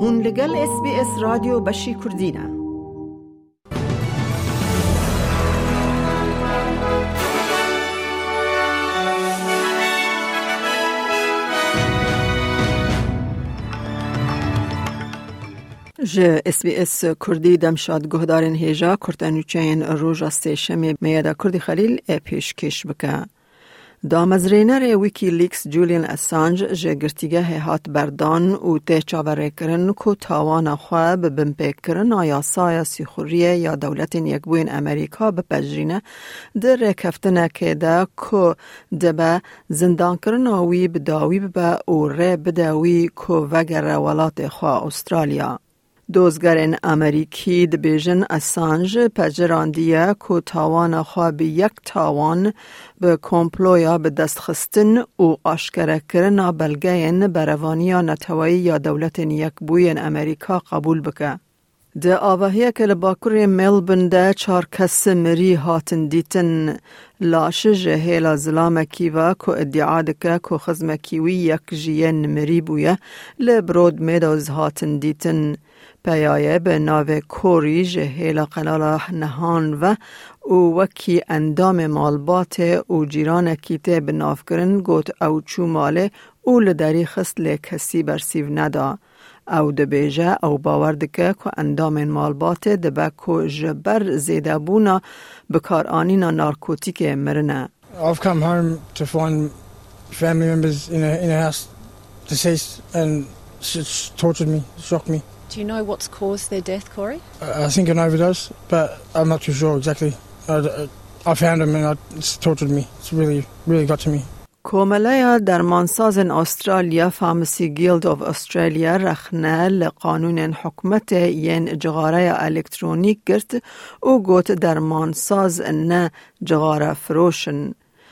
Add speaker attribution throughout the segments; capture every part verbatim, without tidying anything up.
Speaker 1: هون لگل اس بی اس رادیو بشی کردینه. ج اس بی اس کردی دمشاد گهدارن هیجا کرتنوچین روژا سیشمی میادا کردی خلیل پیش کش بکه. دامزرینر ویکی لیکس جولیان اسانج جه گرتیگه هات بردان و ته چاوره کرن که تاوان خواه ببنپیک کرن آیا سایا سیخوریه یا دولت یکبوین امریکا بپجرینه در رکفتنه که ده که دبه زندان کرن آوی بداوی ببه و ره بداوی که وگر ولات خواه استرالیا. دوزگرین امریکی دبیجن اسانج پجراندیه که تاوان خواب یک تاوان به کمپلویا به دست خستن و آشکره کرن بلگین بروانیا نتوایی یا دولت یکبوین امریکا قبول بکه. ده آوهیه که لباکوری ملبن ده چار کس مری هاتن دیتن لاش جهیل ظلامکی و که ادعا دکه که خزمکیوی یک جین مری بویه لبرود میدوز هاتن دیتن پیایه به ناو کوری جهیل قلاله نهان و او وکی اندام مالبات او جیران کیته به ناف کرن گوت او چو ماله او لداری خسل کسی برسیو ندا. او دبیجه او باوردکه که اندام مالبات دبه که جبر زیده بونا بکار آنینا نارکوتیک مرنه.
Speaker 2: I've come home to find family members in a, in a house deceased and it's tortured me, shocked me.
Speaker 3: Do you know what's caused their death, Corey?
Speaker 2: I think an overdose, but I'm not too sure exactly. I, I found them and it's tortured me. It's really, really got to me.
Speaker 1: کوملیا درمانساز استرالیا فارمسی گیلد آف استرالیا رخنه لقانون حکمت ین جغاره الکترونیک گرت و گوت درمانساز نه جغاره فروشن.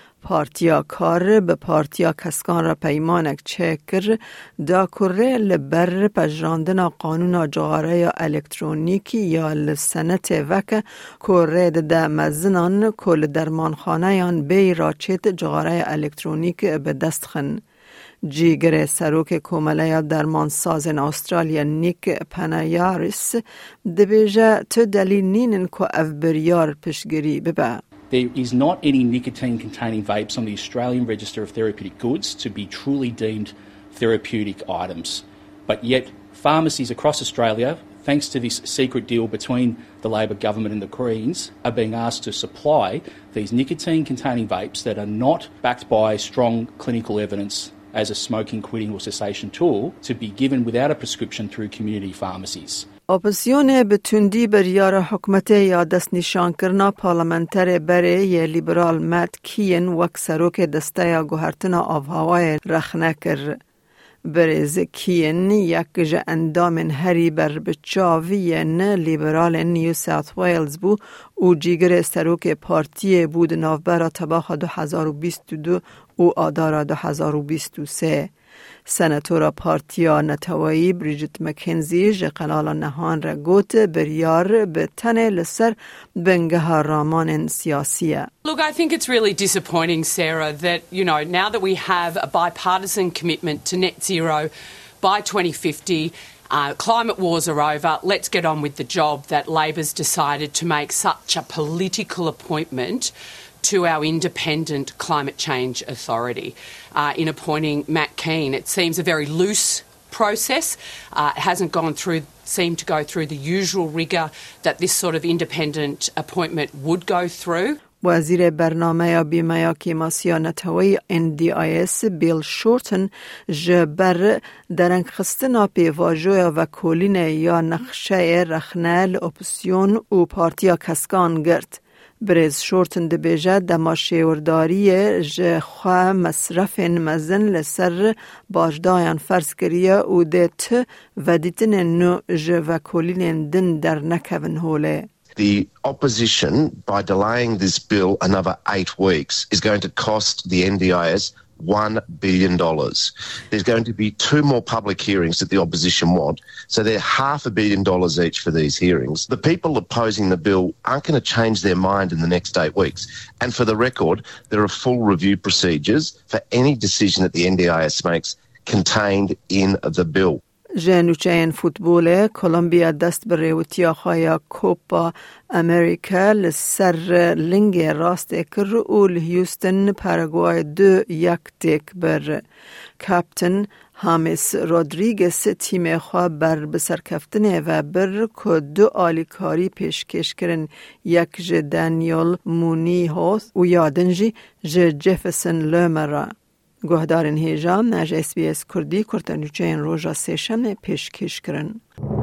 Speaker 1: پارتیا کار به پارتیا کسکان را پیمانک چکر دا کره لبر پجراندن قانون جغاره الکترونیکی یا لسنت وک کره ده مزنان کل درمانخانه یان بی راچت جغاره الکترونیک به دست خن. جیگر سروک کومله درمانساز استرالیا نیک پنایاریس دبیجه تو دلیل نینن که اف بریار پشگیری ببه.
Speaker 4: There is not any nicotine-containing vapes on the Australian Register of Therapeutic Goods to be truly deemed therapeutic items. But yet, pharmacies across Australia, thanks to this secret deal between the Labor government and the Greens, are being asked to supply these nicotine-containing vapes that are not backed by strong clinical evidence as a smoking, quitting or cessation tool to be given without a prescription through community pharmacies.
Speaker 1: اپوزیون به تندی بریار حکومت یا دست نشان کرنا پارلمانتر بره ی لیبرال مت کین وک سروک دسته یا گوهرتنا آفهوای رخنه کر. برز کین یک جه اندام هری بر بچاوین لیبرال نیو ساوت ویلز بو او جیگر سروک پارتی بود نوبرا تباخ دو هزار و بیست و دو او آدارا دو هزار و بیست و سه. سناتورا پارتیا نتوایی بریجت مکنزی جقلال نهان را گوت بریار به تنه لسر بنگه رامان سیاسیه.
Speaker 5: Look, I think it's really disappointing, Sarah, that, you know, now that we have a bipartisan commitment to net zero by twenty fifty, uh, climate wars are over, let's get on with the job, that Labor's decided to make such a political appointment to our independent climate change authority uh, in appointing Matt Kean. It seems a very loose process. Uh, it hasn't gone through, seemed to go through the usual rigour that this sort of independent appointment would go through.
Speaker 1: وزیر برنامه بیمه کیماسیا نتوی ان دی آی اس بیل شورتن جبر درنگ خستنا پیواجوی و کولین یا نقشه رخنه اپوزیسیون و پارتیا کسکان گرد. برز شورتن دبیجه دماشیورداری جخوا مصرف مزن لسر باجدایان فرض کریه و دیت و دیتن نو جوا کولین دن در نکون هوله.
Speaker 6: The opposition, by delaying this bill another eight weeks, is going to cost the N D I S one billion dollars. There's going to be two more public hearings that the opposition want, so they're half a billion dollars each for these hearings. The people opposing the bill aren't going to change their mind in the next eight weeks. And for the record, there are full review procedures for any decision that the N D I S makes contained in the bill.
Speaker 1: جنوچین فوتبول کولومبیا دست بر ریوتیا خوایا کوپا امریکا لسر لنگ راست کر اول هیوستن پاراگوای دو یک تک بر کاپتن هامیس رودریگز تیم خواه بر بسرکفتنه و بر که دو آلیکاری پیشکش کرن یک ج دانیل مونی هوث و یادنجی ج جفسن لومرا. گوهدارن هیجان نج اس بی اس کردی کرتنوچین روژا سیشم پیشکش کرن.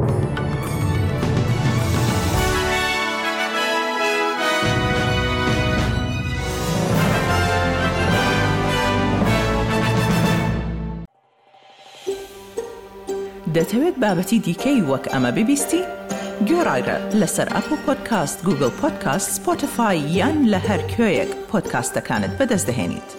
Speaker 7: دەتەوێت بابەتی دیکەی وەک ئەمە ببیستی؟ گۆڕایرە لەسەر ئەپل پۆدکاست، گوگل پۆدکاست، سپۆتیفای یان لە هەر کوێیەک پۆدکاستەکانت بەدەست دەهێنیت.